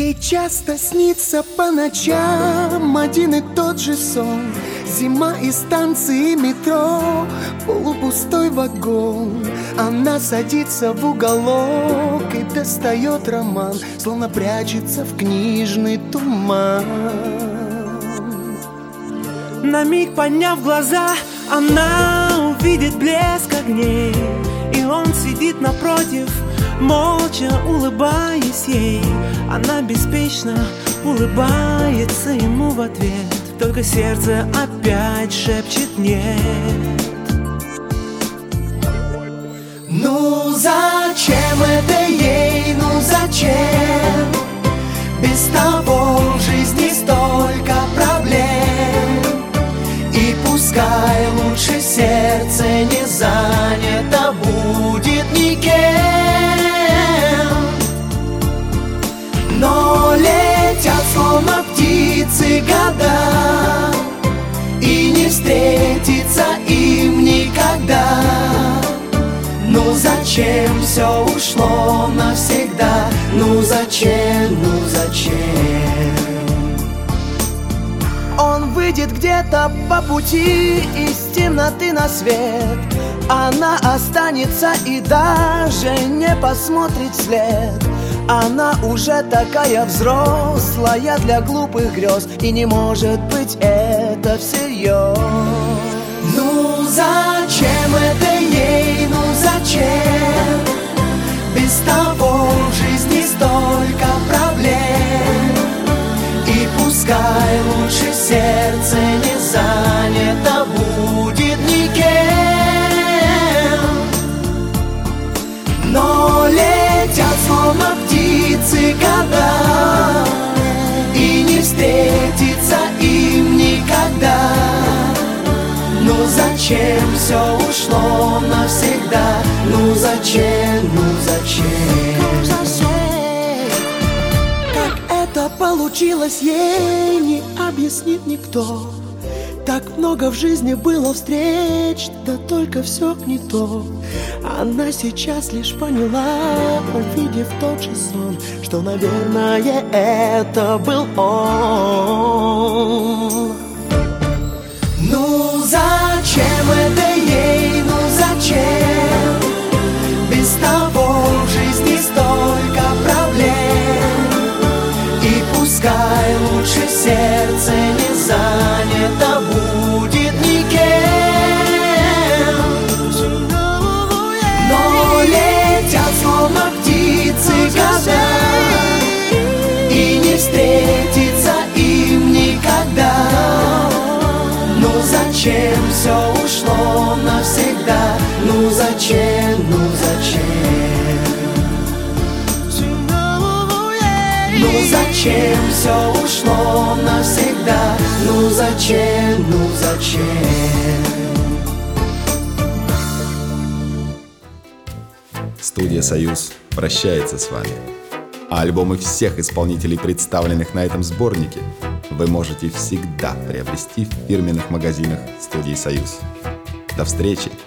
Ей часто снится по ночам один и тот же сон. Зима и станции метро, полупустой вагон. Она садится в уголок и достает роман, словно прячется в книжный туман. На миг подняв глаза, она увидит блеск огней, и он сидит напротив, молча улыбаясь ей. Она беспечно улыбается ему в ответ, только сердце опять шепчет нет. Ну зачем это ей, ну зачем? Без того в жизни столько проблем. И пускай лучше сердце не занято будет никем. Но летят словно птицы года, и не встретиться им никогда. Ну зачем все ушло навсегда? Ну зачем, ну зачем? Он выйдет где-то по пути из темноты на свет. Она останется и даже не посмотрит вслед. Она уже такая взрослая для глупых грез, и не может быть это всерьез. Ну зачем это ей, ну зачем? Без того в жизни столько проблем. И пускай лучше сердце не занято будет никем. Но летят словно птицы года, и не встретиться им никогда. Ну зачем все ушло навсегда? Ну зачем, ну зачем? Как это получилось, ей не объяснит никто. Так много в жизни было встреч, да только все не то. Она сейчас лишь поняла, увидев тот же сон, что, наверное, это был он. Ну зачем это ей, ну зачем? Без того в жизни столько проблем. И пускай лучше сердце не занято будет никем. Но летят словно птицы года, и не встретиться им никогда. Ну зачем все ушло навсегда? Ну зачем, ну зачем? Ну зачем все ушло навсегда? Ну зачем, ну зачем? Студия «Союз» прощается с вами. А альбомы всех исполнителей, представленных на этом сборнике, вы можете всегда приобрести в фирменных магазинах студии «Союз». До встречи!